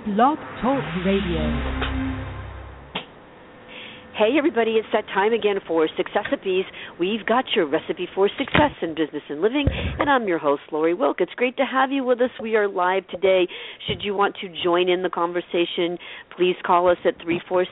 Blog Talk Radio. Hey everybody, it's that time again for Succesipes. We've got your recipe for success in business and living, and I'm your host, Lori Wilk. It's great to have you with us. We are live today. Should you want to join in the conversation, please call us at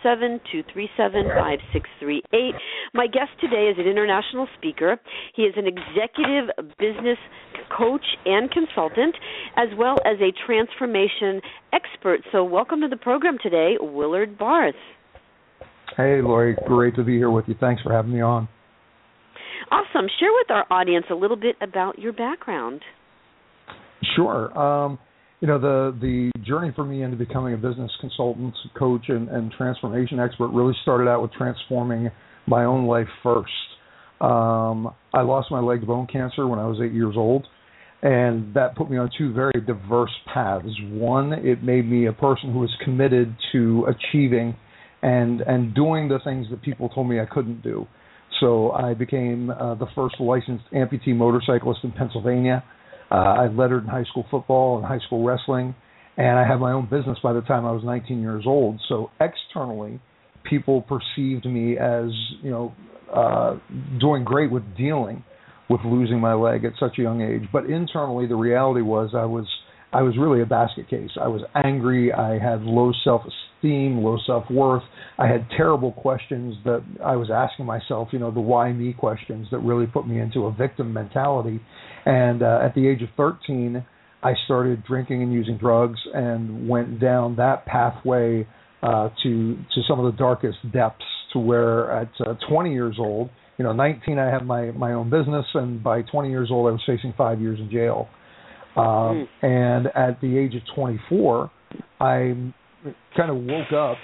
347-237-5638. My guest today is an international speaker. He is an executive business coach and consultant, as well as a transformation expert. So welcome to the program today, Willard Barth. Hey, Lori, great to be here with you. Thanks for having me on. Awesome. Share with our audience a little bit about your background. Sure. The journey for me into becoming a business consultant, coach, and transformation expert really started out with transforming my own life first. I lost my leg to bone cancer when I was 8 years old, and that put me on two very diverse paths. One, it made me a person who was committed to achieving and doing the things that people told me I couldn't do. So I became the first licensed amputee motorcyclist in Pennsylvania. I lettered in high school football and high school wrestling, and I had my own business by the time I was 19 years old. So externally, people perceived me as, doing great with dealing with losing my leg at such a young age. But internally, the reality was I was really a basket case. I was angry. I had low self-esteem, low self-worth. I had terrible questions that I was asking myself, the why me questions that really put me into a victim mentality. And at the age of 13, I started drinking and using drugs and went down that pathway to some of the darkest depths, to where at 20 years old, 19 I had my own business, and by 20 years old I was facing 5 years in jail. And at the age of 24, I kind of woke up,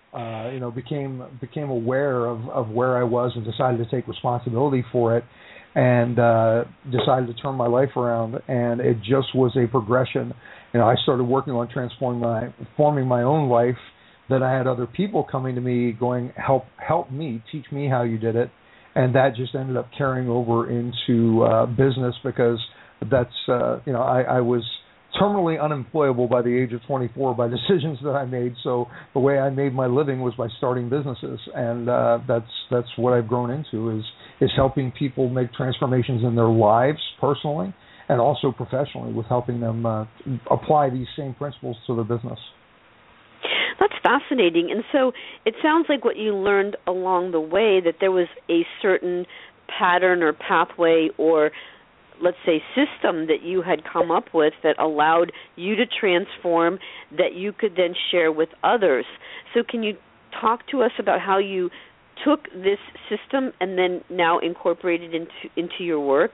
became aware of where I was, and decided to take responsibility for it, and decided to turn my life around. And it just was a progression. I started working on forming my own life. Then I had other people coming to me going, help me, teach me how you did it. And that just ended up carrying over into business, because that's, I was terminally unemployable by the age of 24 by decisions that I made. So the way I made my living was by starting businesses, and that's what I've grown into is helping people make transformations in their lives personally and also professionally, with helping them apply these same principles to their business. That's fascinating. And so it sounds like what you learned along the way, that there was a certain pattern or pathway or, let's say, system that you had come up with that allowed you to transform, that you could then share with others. So can you talk to us about how you took this system and then now incorporated into your work?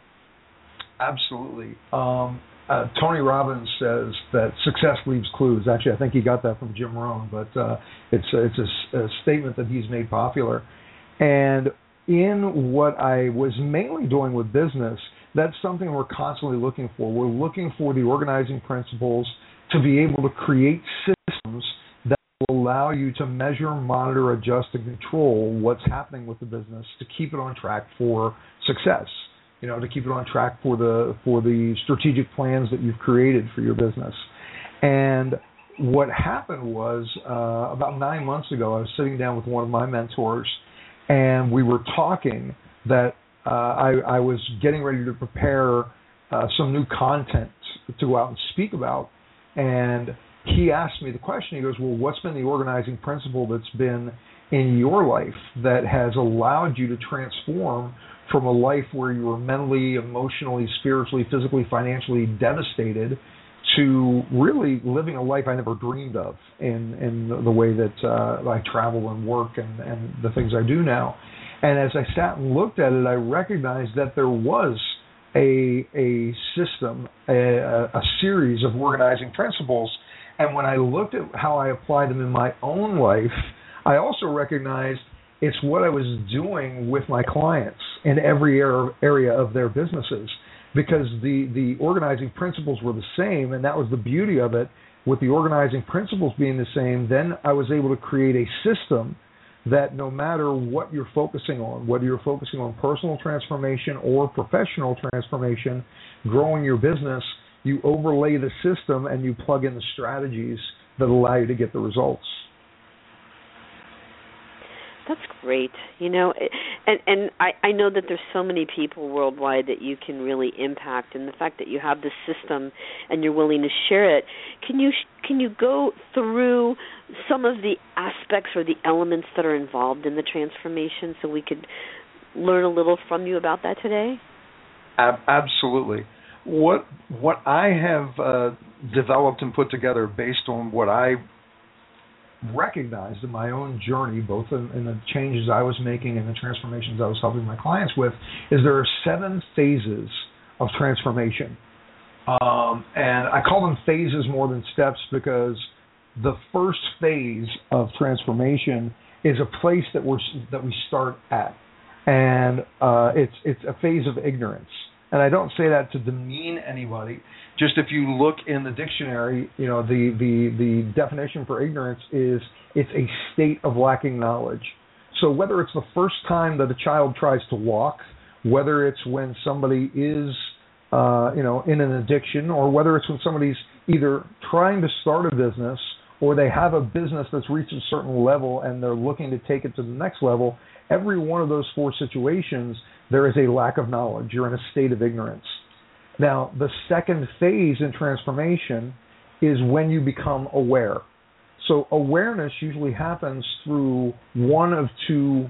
Absolutely. Tony Robbins says that success leaves clues. Actually, I think he got that from Jim Rohn, but it's a statement that he's made popular. And in what I was mainly doing with business, that's something we're constantly looking for. We're looking for the organizing principles to be able to create systems that will allow you to measure, monitor, adjust, and control what's happening with the business to keep it on track for success. To keep it on track for the strategic plans that you've created for your business. And what happened was, about 9 months ago, I was sitting down with one of my mentors, and we were talking that I was getting ready to prepare some new content to go out and speak about. And he asked me the question, he goes, well, what's been the organizing principle that's been in your life that has allowed you to transform from a life where you were mentally, emotionally, spiritually, physically, financially devastated to really living a life I never dreamed of in the way that I travel and work and the things I do now. And as I sat and looked at it, I recognized that there was a system, a series of organizing principles. And when I looked at how I applied them in my own life, I also recognized it's what I was doing with my clients in every area of their businesses, because the organizing principles were the same, and that was the beauty of it. With the organizing principles being the same, then I was able to create a system that no matter what you're focusing on, whether you're focusing on personal transformation or professional transformation, growing your business, you overlay the system and you plug in the strategies that allow you to get the results. That's great. And I know that there's so many people worldwide that you can really impact, and the fact that you have this system and you're willing to share it. Can you go through some of the aspects or the elements that are involved in the transformation so we could learn a little from you about that today? Absolutely. What I have developed and put together based on what I recognized in my own journey, both in the changes I was making and the transformations I was helping my clients with, is there are 7 phases of transformation. And I call them phases more than steps because the first phase of transformation is a place that we start at. And it's a phase of ignorance. And I don't say that to demean anybody. Just if you look in the dictionary, the definition for ignorance is it's a state of lacking knowledge. So whether it's the first time that a child tries to walk, whether it's when somebody is, in an addiction, or whether it's when somebody's either trying to start a business or they have a business that's reached a certain level and they're looking to take it to the next level, every one of those 4 situations, there is a lack of knowledge. You're in a state of ignorance. Now, the second phase in transformation is when you become aware. So awareness usually happens through one of 2,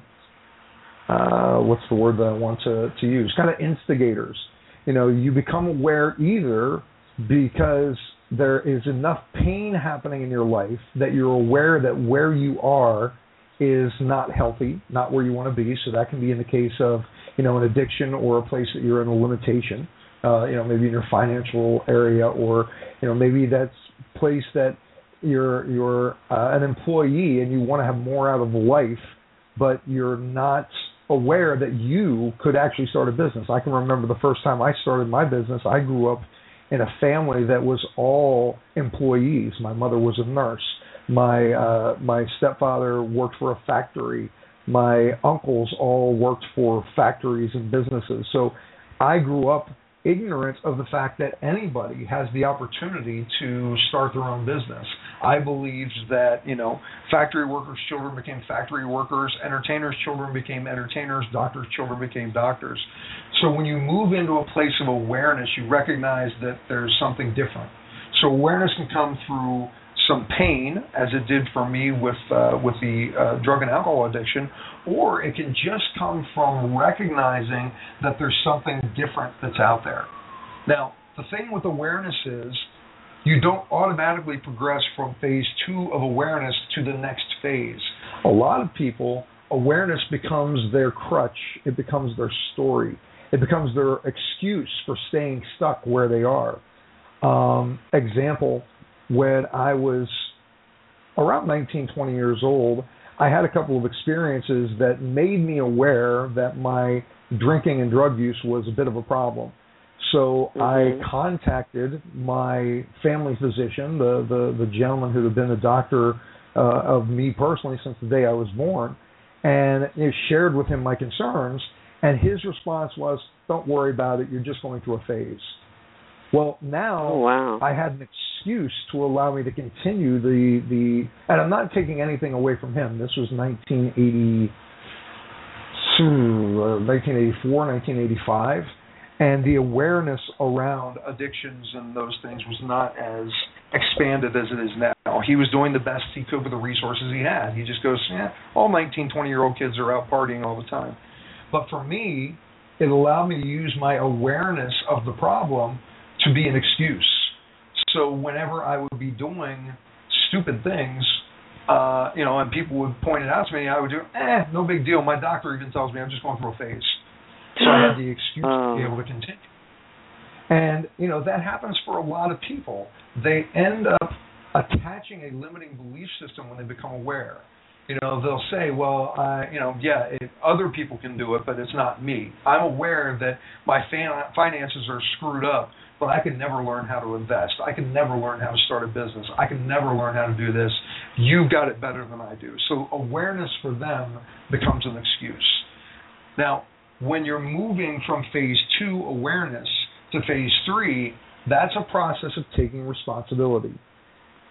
what's the word that I want to use, kind of instigators. You become aware either because there is enough pain happening in your life that you're aware that where you are is not healthy, not where you want to be. So that can be in the case of, an addiction or a place that you're in a limitation, maybe in your financial area, or, maybe that's a place that you're an employee and you want to have more out of life, but you're not aware that you could actually start a business. I can remember the first time I started my business, I grew up in a family that was all employees. My mother was a nurse. My stepfather worked for a factory. My uncles all worked for factories and businesses. So I grew up ignorant of the fact that anybody has the opportunity to start their own business. I believed that, factory workers' children became factory workers, entertainers' children became entertainers, doctors' children became doctors. So when you move into a place of awareness, you recognize that there's something different. So awareness can come through some pain, as it did for me with the drug and alcohol addiction, or it can just come from recognizing that there's something different that's out there. Now, the thing with awareness is you don't automatically progress from phase 2 of awareness to the next phase. A lot of people, awareness becomes their crutch. It becomes their story. It becomes their excuse for staying stuck where they are. Example, when I was around 19, 20 years old, I had a couple of experiences that made me aware that my drinking and drug use was a bit of a problem. So I contacted my family physician, the gentleman who had been the doctor of me personally since the day I was born, and shared with him my concerns, and his response was, "Don't worry about it, you're just going through a phase." Well, now I had an excuse to allow me to continue the and I'm not taking anything away from him. This was 1984, 1985, and the awareness around addictions and those things was not as expanded as it is now. He was doing the best he could with the resources he had. He just goes, all 19, 20-year-old kids are out partying all the time. But for me, it allowed me to use my awareness of the problem to be an excuse. So whenever I would be doing stupid things, and people would point it out to me, I would do, no big deal. My doctor even tells me I'm just going through a phase. So I had the excuse to be able to continue. And, that happens for a lot of people. They end up attaching a limiting belief system when they become aware. They'll say, well, other people can do it, but it's not me. I'm aware that my finances are screwed up, but I can never learn how to invest. I can never learn how to start a business. I can never learn how to do this. You've got it better than I do. So awareness for them becomes an excuse. Now, when you're moving from phase 2 awareness to phase 3, that's a process of taking responsibility.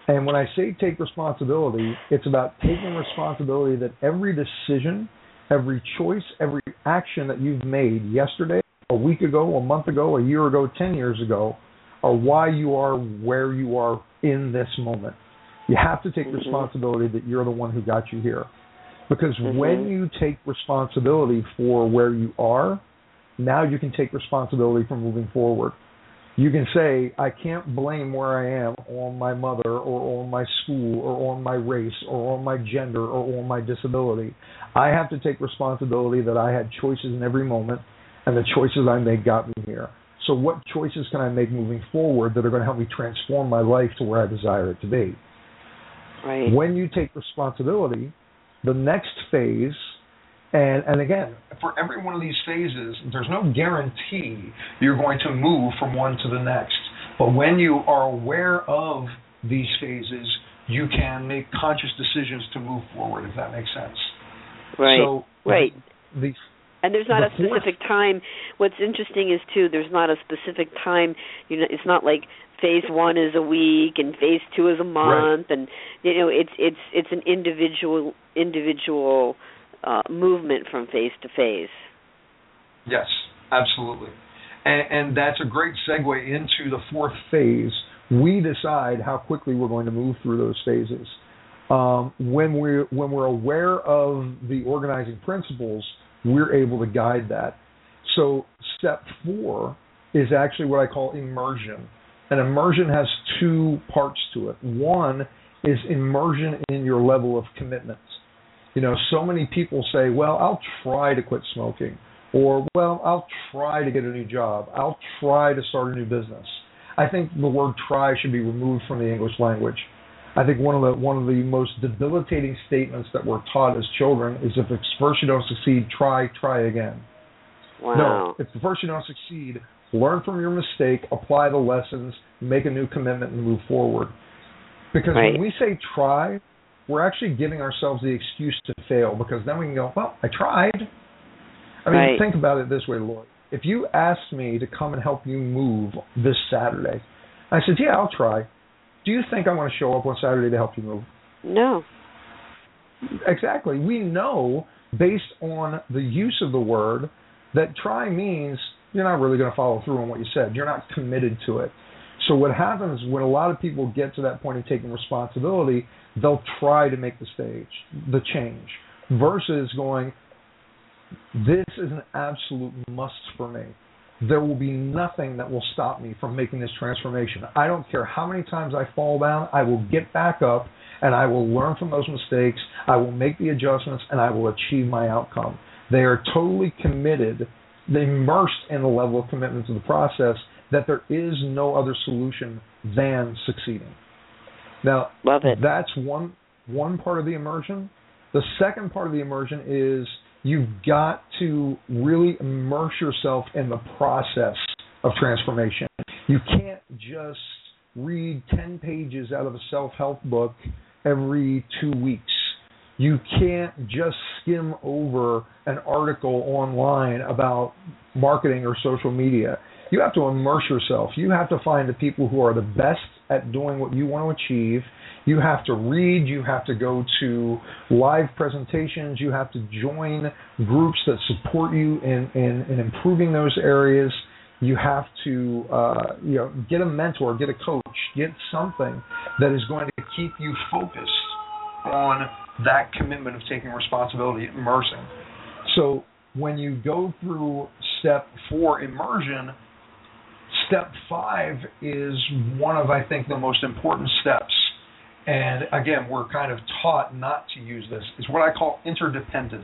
And when I say take responsibility, it's about taking responsibility that every decision, every choice, every action that you've made yesterday, a week ago, a month ago, a year ago, 10 years ago, are why you are where you are in this moment. You have to take responsibility that you're the one who got you here. Because when you take responsibility for where you are, now you can take responsibility for moving forward. You can say, I can't blame where I am on my mother or on my school or on my race or on my gender or on my disability. I have to take responsibility that I had choices in every moment, and the choices I made got me here. So what choices can I make moving forward that are going to help me transform my life to where I desire it to be? Right. When you take responsibility, the next phase, and again, for every one of these phases, there's no guarantee you're going to move from one to the next. But when you are aware of these phases, you can make conscious decisions to move forward, if that makes sense. Right. So, right. And there's not a specific time. What's interesting is, too, there's not a specific time. It's not like phase 1 is a week and phase 2 is a month, right. And it's an individual movement from phase to phase. Yes, absolutely. And that's a great segue into the fourth phase. We decide how quickly we're going to move through those phases. When we're aware of the organizing principles, we're able to guide that. So step 4 is actually what I call immersion. And immersion has 2 parts to it. One is immersion in your level of commitment. So many people say, well, I'll try to quit smoking, or, well, I'll try to get a new job. I'll try to start a new business. I think the word try should be removed from the English language. I think one of the most debilitating statements that we're taught as children is, if at first you don't succeed, try again. Wow. No, if the first you don't succeed, learn from your mistake, apply the lessons, make a new commitment, and move forward. Because when we say try, we're actually giving ourselves the excuse to fail, because then we can go, well, I tried. I mean, think about it this way, Lloyd. If you asked me to come and help you move this Saturday, I said, yeah, I'll try. Do you think I want to show up on Saturday to help you move? No. Exactly. We know, based on the use of the word, that try means you're not really going to follow through on what you said. You're not committed to it. So what happens when a lot of people get to that point of taking responsibility, they'll try to make the change, versus going, this is an absolute must for me. There will be nothing that will stop me from making this transformation. I don't care how many times I fall down, I will get back up, and I will learn from those mistakes, I will make the adjustments, and I will achieve my outcome. They are totally committed, immersed in the level of commitment to the process, that there is no other solution than succeeding. Now, love it. That's one part of the immersion. The second part of the immersion is you've got to really immerse yourself in the process of transformation. You can't just read 10 pages out of a self-help book every 2 weeks. You can't just skim over an article online about marketing or social media. You have to immerse yourself. You have to find the people who are the best at doing what you want to achieve. You have to read. You have to go to live presentations. You have to join groups that support you in improving those areas. You have to get a mentor, get a coach, get something that is going to keep you focused on that commitment of taking responsibility, immersing. So when you go through step 4, immersion, step 5 is one of, I think, the most important steps. And again, we're kind of taught not to use this. It's what I call interdependence.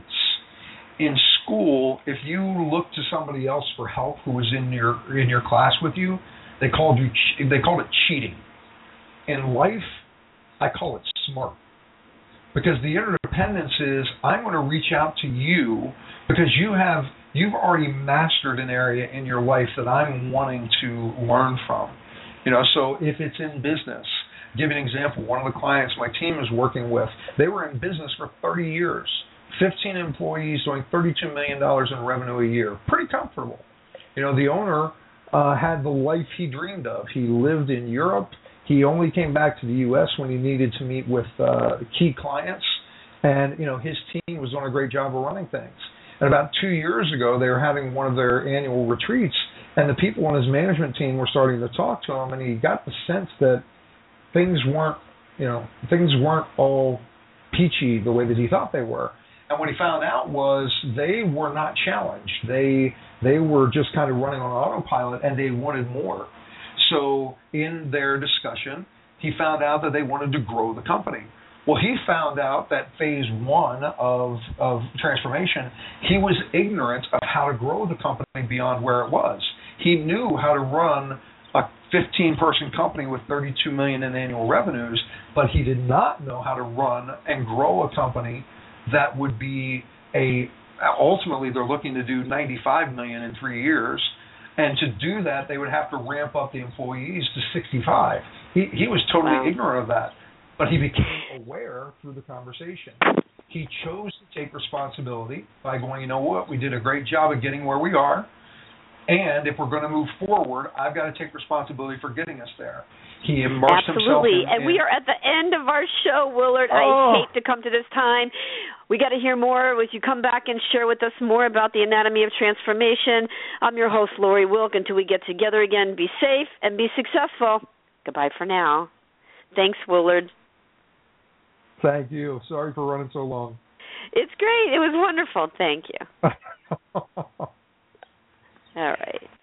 In school, if you look to somebody else for help who was in your class with you, they called it cheating. In life, I call it smart. Because the interdependence is, I'm going to reach out to you because you've already mastered an area in your life that I'm wanting to learn from. So if it's in business, give you an example. One of the clients my team is working with, they were in business for 30 years, 15 employees doing $32 million in revenue a year. Pretty comfortable. The owner had the life he dreamed of. He lived in Europe. He only came back to the U.S. when he needed to meet with key clients, and his team was doing a great job of running things. And about 2 years ago, they were having one of their annual retreats, and the people on his management team were starting to talk to him, and he got the sense that things weren't all peachy the way that he thought they were. And what he found out was they were not challenged. They were just kind of running on autopilot, and they wanted more. So in their discussion, he found out that they wanted to grow the company. Well, he found out that phase one of transformation, he was ignorant of how to grow the company beyond where it was. He knew how to run a 15-person company with $32 million in annual revenues, but he did not know how to run and grow a company that would be ultimately they're looking to do $95 million in 3 years. And to do that, they would have to ramp up the employees to 65. He was totally ignorant of that, but he became aware through the conversation. He chose to take responsibility by going, you know what, we did a great job of getting where we are, and if we're going to move forward, I've got to take responsibility for getting us there. He immersed himself in... And we are at the end of our show, Willard. I hate to come to this time. We got to hear more as you come back and share with us more about the anatomy of transformation. I'm your host, Lori Wilk. Until we get together again, be safe and be successful. Goodbye for now. Thanks, Willard. Thank you. Sorry for running so long. It's great. It was wonderful. Thank you. All right.